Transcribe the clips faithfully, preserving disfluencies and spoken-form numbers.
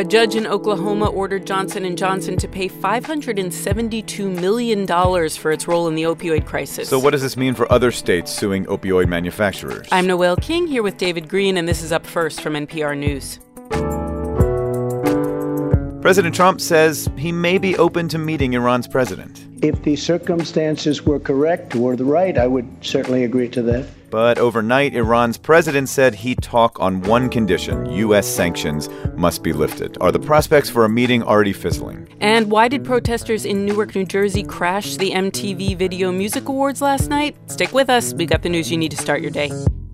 A judge in Oklahoma ordered Johnson and Johnson to pay five hundred seventy-two million dollars for its role in the opioid crisis. So what does this mean for other states suing opioid manufacturers? I'm Noelle King, here with David Green, and this is Up First from N P R News. President Trump says he may be open to meeting Iran's president. If the circumstances were correct or the right, I would certainly agree to that. But overnight, Iran's president said he'd talk on one condition: U S sanctions must be lifted. Are the prospects for a meeting already fizzling? And why did protesters in Newark, New Jersey crash the M T V Video Music Awards last night? Stick with us. We got the news you need to start your day.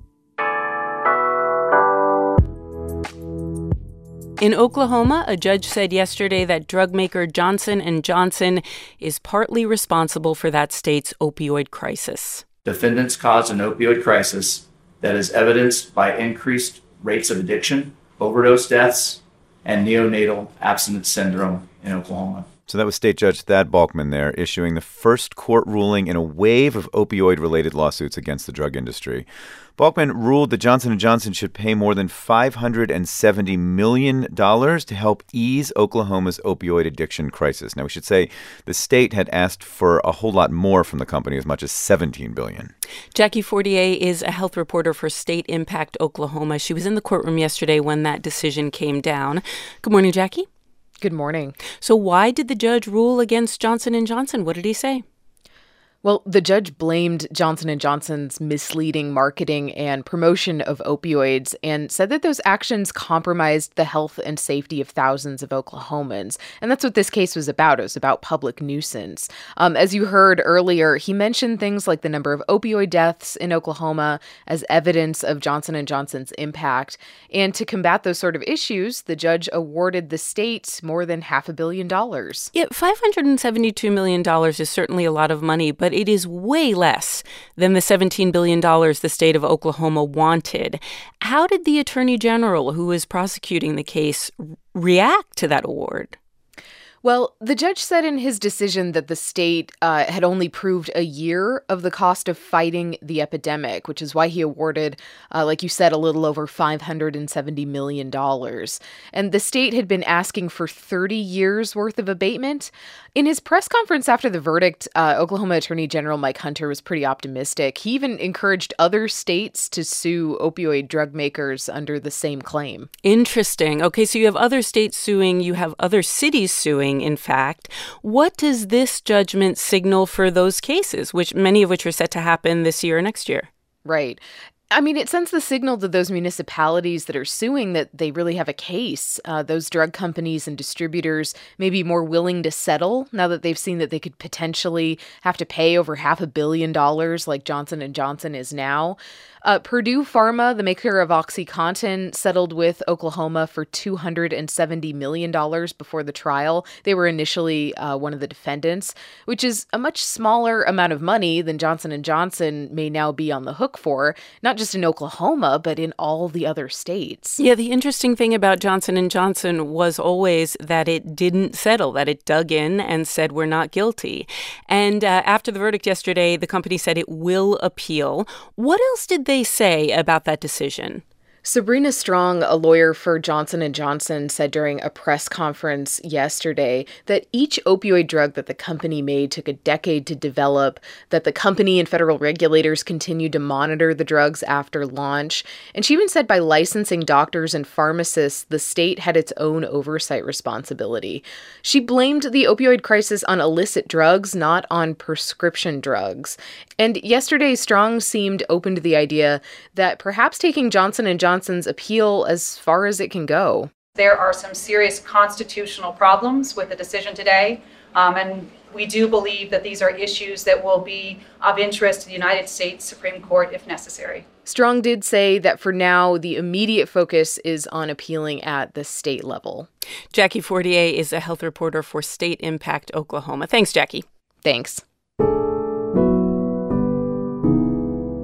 In Oklahoma, a judge said yesterday that drug maker Johnson and Johnson is partly responsible for that state's opioid crisis. Defendants caused an opioid crisis that is evidenced by increased rates of addiction, overdose deaths, and neonatal abstinence syndrome in Oklahoma. So that was State Judge Thad Balkman there, issuing the first court ruling in a wave of opioid-related lawsuits against the drug industry. Balkman ruled that Johnson and Johnson should pay more than five hundred seventy million dollars to help ease Oklahoma's opioid addiction crisis. Now, we should say the state had asked for a whole lot more from the company, as much as seventeen billion dollars. Jackie Fortier is a health reporter for State Impact Oklahoma. She was in the courtroom yesterday when that decision came down. Good morning, Jackie. Good morning. So why did the judge rule against Johnson and Johnson? What did he say? Well, the judge blamed Johnson and Johnson's misleading marketing and promotion of opioids and said that those actions compromised the health and safety of thousands of Oklahomans. And that's what this case was about. It was about public nuisance. Um, as you heard earlier, he mentioned things like the number of opioid deaths in Oklahoma as evidence of Johnson and Johnson's impact. And to combat those sort of issues, the judge awarded the state more than half a billion dollars. Yeah, five hundred seventy-two million dollars is certainly a lot of money, but it is way less than the seventeen billion dollars the state of Oklahoma wanted. How did the attorney general who is prosecuting the case react to that award? Well, the judge said in his decision that the state uh, had only proved a year of the cost of fighting the epidemic, which is why he awarded, uh, like you said, a little over five hundred seventy million dollars. And the state had been asking for thirty years worth of abatement. In his press conference after the verdict, uh, Oklahoma Attorney General Mike Hunter was pretty optimistic. He even encouraged other states to sue opioid drug makers under the same claim. Interesting. Okay, so you have other states suing, you have other cities suing, in fact. What does this judgment signal for those cases, which many of which are set to happen this year or next year? Right. I mean, it sends the signal to those municipalities that are suing that they really have a case. Uh, those drug companies and distributors may be more willing to settle now that they've seen that they could potentially have to pay over half a billion dollars like Johnson and Johnson is now. Uh, Purdue Pharma, the maker of OxyContin, settled with Oklahoma for two hundred seventy million dollars before the trial. They were initially uh, one of the defendants, which is a much smaller amount of money than Johnson and Johnson may now be on the hook for, not just in Oklahoma, but in all the other states. Yeah, the interesting thing about Johnson and Johnson was always that it didn't settle, that it dug in and said we're not guilty. And uh, after the verdict yesterday, the company said it will appeal. What else did they say about that decision? Sabrina Strong, a lawyer for Johnson and Johnson, said during a press conference yesterday that each opioid drug that the company made took a decade to develop, that the company and federal regulators continued to monitor the drugs after launch. And she even said by licensing doctors and pharmacists, the state had its own oversight responsibility. She blamed the opioid crisis on illicit drugs, not on prescription drugs. And yesterday, Strong seemed open to the idea that perhaps taking Johnson and Johnson Johnson's appeal as far as it can go. There are some serious constitutional problems with the decision today, um, and we do believe that these are issues that will be of interest to the United States Supreme Court if necessary. Strong did say that for now, the immediate focus is on appealing at the state level. Jackie Fortier is a health reporter for State Impact Oklahoma. Thanks, Jackie. Thanks.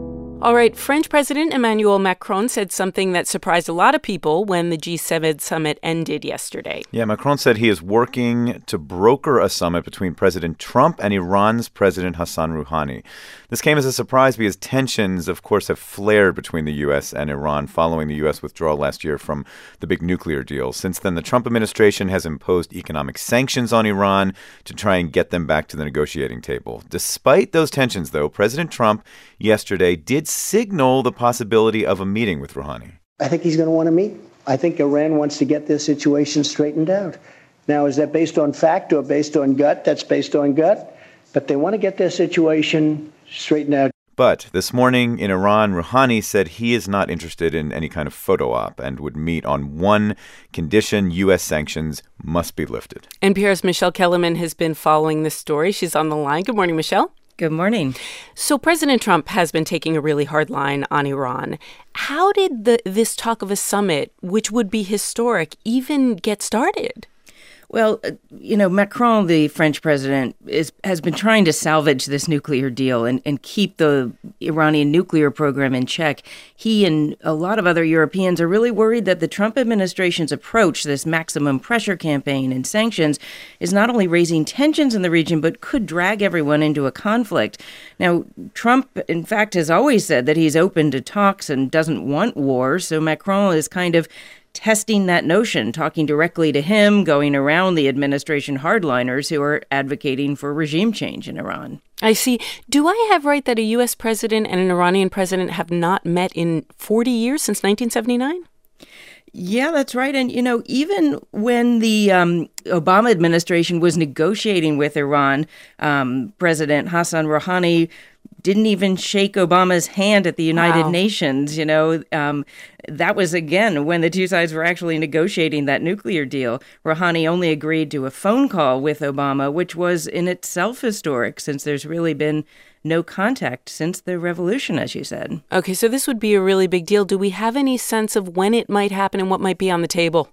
All right, French President Emmanuel Macron said something that surprised a lot of people when the G seven summit ended yesterday. Yeah, Macron said he is working to broker a summit between President Trump and Iran's President Hassan Rouhani. This came as a surprise because tensions, of course, have flared between the U S and Iran following the U S withdrawal last year from the big nuclear deal. Since then, the Trump administration has imposed economic sanctions on Iran to try and get them back to the negotiating table. Despite those tensions, though, President Trump yesterday did signal the possibility of a meeting with Rouhani. I think he's going to want to meet. I think Iran wants to get their situation straightened out. Now, is that based on fact or based on gut? That's based on gut. But they want to get their situation straightened out. But this morning in Iran, Rouhani said he is not interested in any kind of photo op and would meet on one condition: U S sanctions must be lifted. N P R's Michelle Kellerman has been following this story. She's on the line. Good morning, Michelle. Good morning. So President Trump has been taking a really hard line on Iran. How did the, this talk of a summit, which would be historic, even get started? Well, you know, Macron, the French president, is has been trying to salvage this nuclear deal and, and keep the Iranian nuclear program in check. He and a lot of other Europeans are really worried that the Trump administration's approach, this maximum pressure campaign and sanctions, is not only raising tensions in the region, but could drag everyone into a conflict. Now, Trump, in fact, has always said that he's open to talks and doesn't want war. So Macron is kind of testing that notion, talking directly to him, going around the administration hardliners who are advocating for regime change in Iran. I see. Do I have right that a U S president and an Iranian president have not met in forty years, since nineteen seventy-nine? Yeah, that's right. And, you know, even when the um, Obama administration was negotiating with Iran, um, President Hassan Rouhani didn't even shake Obama's hand at the United Wow. Nations. You know, um, that was, again, when the two sides were actually negotiating that nuclear deal. Rouhani only agreed to a phone call with Obama, which was in itself historic, since there's really been no contact since the revolution, as you said. Okay, so this would be a really big deal. Do we have any sense of when it might happen and what might be on the table?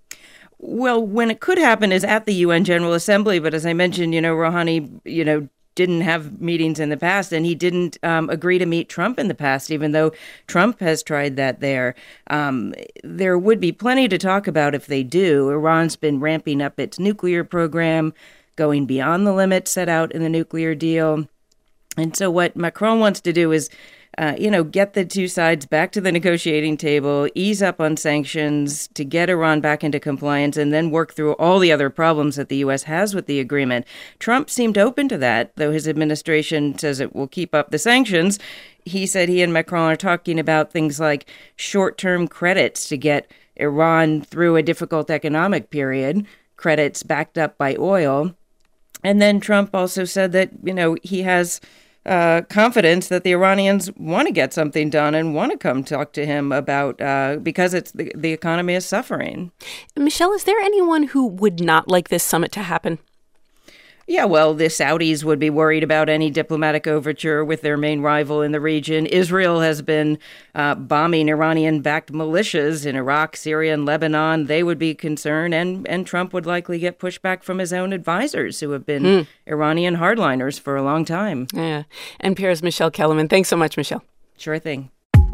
Well, when it could happen is at the U N General Assembly. But as I mentioned, you know, Rouhani, you know, didn't have meetings in the past, and he didn't um, agree to meet Trump in the past, even though Trump has tried that there. Um, there would be plenty to talk about if they do. Iran's been ramping up its nuclear program, going beyond the limits set out in the nuclear deal. And so what Macron wants to do is, uh, you know, get the two sides back to the negotiating table, ease up on sanctions to get Iran back into compliance, and then work through all the other problems that the U S has with the agreement. Trump seemed open to that, though his administration says it will keep up the sanctions. He said he and Macron are talking about things like short-term credits to get Iran through a difficult economic period, credits backed up by oil. And then Trump also said that, you know, he has Uh, confidence that the Iranians want to get something done and want to come talk to him about, uh, because it's the, the economy is suffering. Michelle, is there anyone who would not like this summit to happen? Yeah, well, the Saudis would be worried about any diplomatic overture with their main rival in the region. Israel has been uh, bombing Iranian-backed militias in Iraq, Syria, and Lebanon. They would be concerned, and, and Trump would likely get pushback from his own advisors, who have been mm. Iranian hardliners for a long time. Yeah. N P R's Michelle Kellerman. Thanks so much, Michelle. Sure thing.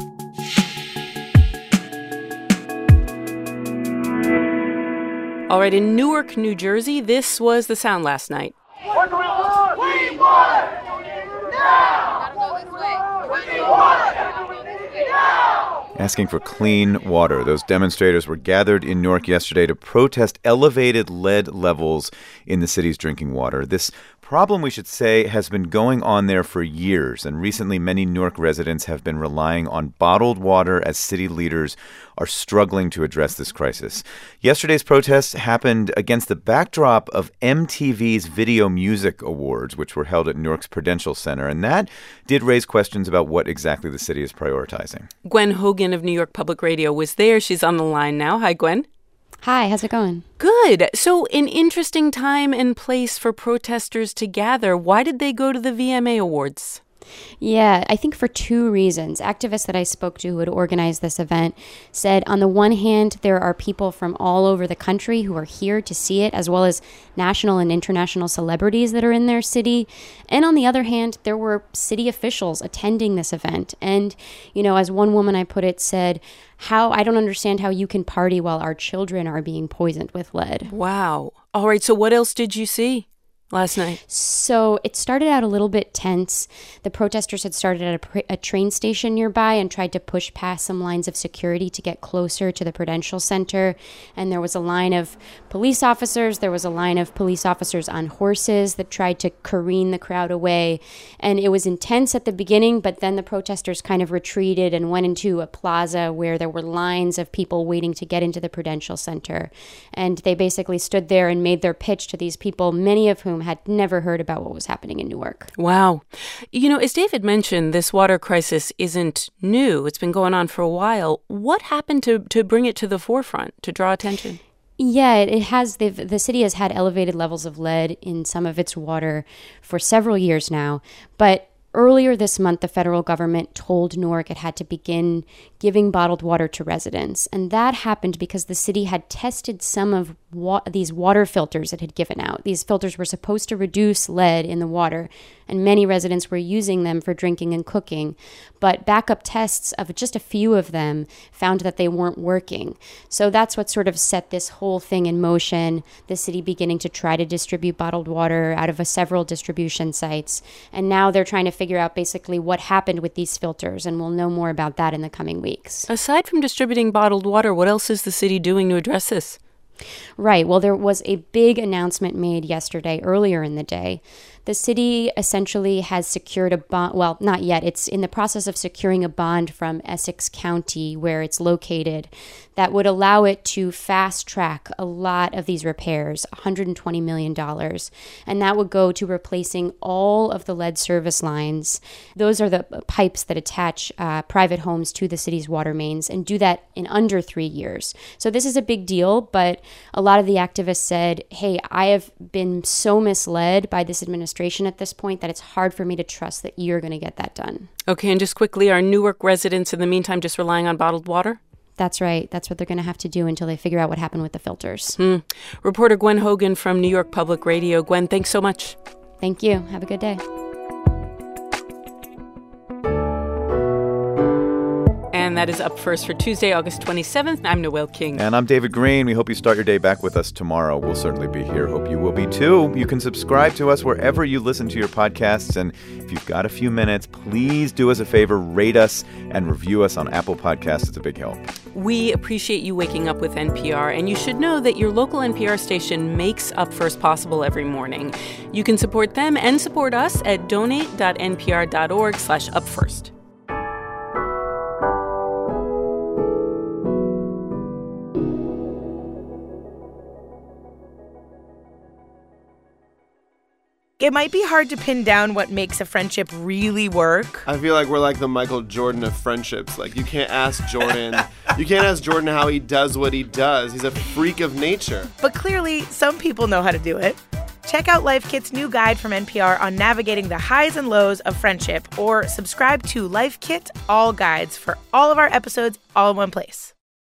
All right, in Newark, New Jersey, this was the sound last night. What do we want? We want now! We want now! Asking for clean water. Those demonstrators were gathered in Newark yesterday to protest elevated lead levels in the city's drinking water. This problem, we should say, has been going on there for years, and recently many Newark residents have been relying on bottled water as city leaders are struggling to address this crisis. Yesterday's protests happened against the backdrop of M T V's Video Music Awards, which were held at Newark's Prudential Center, and that did raise questions about what exactly the city is prioritizing. Gwen Hogan of New York Public Radio was there. She's on the line now. Hi, Gwen. Hi, how's it going? Good. So an interesting time and place for protesters to gather. Why did they go to the V M A Awards? Yeah, I think for two reasons. Activists that I spoke to who had organized this event said, on the one hand, there are people from all over the country who are here to see it, as well as national and international celebrities that are in their city. And on the other hand, there were city officials attending this event. And, you know, as one woman I put it said, how I don't understand how you can party while our children are being poisoned with lead. Wow. All right. So what else did you see last night? So it started out a little bit tense. The protesters had started at a, pr- a train station nearby and tried to push past some lines of security to get closer to the Prudential Center. And there was a line of police officers. There was a line of police officers on horses that tried to careen the crowd away. And it was intense at the beginning, but then the protesters kind of retreated and went into a plaza where there were lines of people waiting to get into the Prudential Center. And they basically stood there and made their pitch to these people, many of whom had never heard about what was happening in Newark. Wow. You know, as David mentioned, this water crisis isn't new. It's been going on for a while. What happened to, to bring it to the forefront, to draw attention? Yeah, it has. The city has had elevated levels of lead in some of its water for several years now. But earlier this month, the federal government told Newark it had to begin giving bottled water to residents. And that happened because the city had tested some of wa- these water filters it had given out. These filters were supposed to reduce lead in the water, and many residents were using them for drinking and cooking. But backup tests of just a few of them found that they weren't working. So that's what sort of set this whole thing in motion, the city beginning to try to distribute bottled water out of a several distribution sites. And now they're trying to figure out basically what happened with these filters, and we'll know more about that in the coming weeks. Aside from distributing bottled water, what else is the city doing to address this? Right. Well, there was a big announcement made yesterday, earlier in the day. The city essentially has secured a bond. Well, not yet. It's in the process of securing a bond from Essex County, where it's located, that would allow it to fast track a lot of these repairs, one hundred twenty million dollars. And that would go to replacing all of the lead service lines. Those are the pipes that attach uh, private homes to the city's water mains, and do that in under three years. So this is a big deal, but a lot of the activists said, hey, I have been so misled by this administration at this point that it's hard for me to trust that you're going to get that done. Okay, and just quickly, are Newark residents in the meantime just relying on bottled water? That's right. That's what they're going to have to do until they figure out what happened with the filters. Hmm. Reporter Gwen Hogan from New York Public Radio. Gwen, thanks so much. Thank you. Have a good day. And that is Up First for Tuesday, August twenty-seventh. I'm Noelle King. And I'm David Green. We hope you start your day back with us tomorrow. We'll certainly be here. Hope you will be too. You can subscribe to us wherever you listen to your podcasts. And if you've got a few minutes, please do us a favor, rate us and review us on Apple Podcasts. It's a big help. We appreciate you waking up with N P R. And you should know that your local N P R station makes Up First possible every morning. You can support them and support us at donate.npr.org slash upfirst. It might be hard to pin down what makes a friendship really work. I feel like we're like the Michael Jordan of friendships. Like, you can't ask Jordan. you can't ask Jordan how he does what he does. He's a freak of nature. But clearly, some people know how to do it. Check out Life Kit's new guide from N P R on navigating the highs and lows of friendship, or subscribe to Life Kit All Guides for all of our episodes all in one place.